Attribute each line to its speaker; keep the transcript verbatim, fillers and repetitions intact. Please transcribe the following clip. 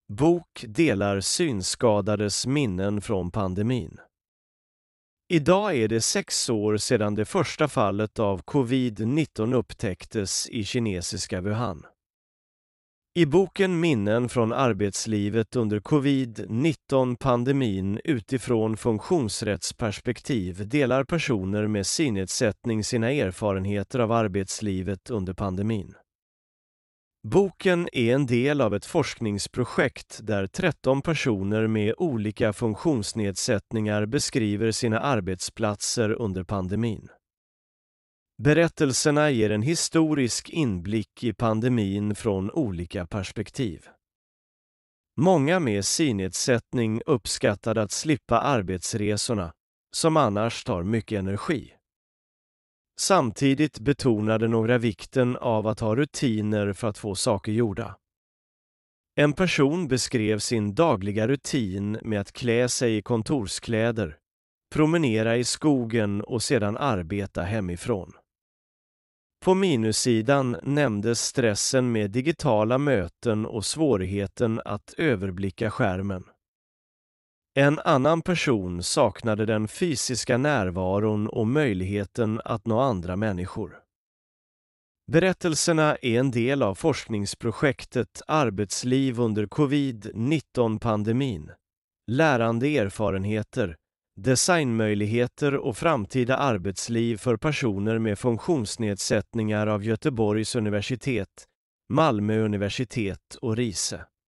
Speaker 1: Bok delar synskadades minnen från pandemin. Idag är det sex år sedan det första fallet av covid nitton upptäcktes i kinesiska Wuhan. I boken Minnen från arbetslivet under covid nitton-pandemin utifrån funktionsrättsperspektiv delar personer med synnedsättning sina erfarenheter av arbetslivet under pandemin. Boken är en del av ett forskningsprojekt där tretton personer med olika funktionsnedsättningar beskriver sina arbetsplatser under pandemin. Berättelserna ger en historisk inblick i pandemin från olika perspektiv. Många med synnedsättning uppskattade att slippa arbetsresorna, som annars tar mycket energi. Samtidigt betonade några vikten av att ha rutiner för att få saker gjorda. En person beskrev sin dagliga rutin med att klä sig i kontorskläder, promenera i skogen och sedan arbeta hemifrån. På minussidan nämndes stressen med digitala möten och svårigheten att överblicka skärmen. En annan person saknade den fysiska närvaron och möjligheten att nå andra människor. Berättelserna är en del av forskningsprojektet Arbetsliv under covid nitton-pandemin, lärande erfarenheter, designmöjligheter och framtida arbetsliv för personer med funktionsnedsättningar av Göteborgs universitet, Malmö universitet och RISE.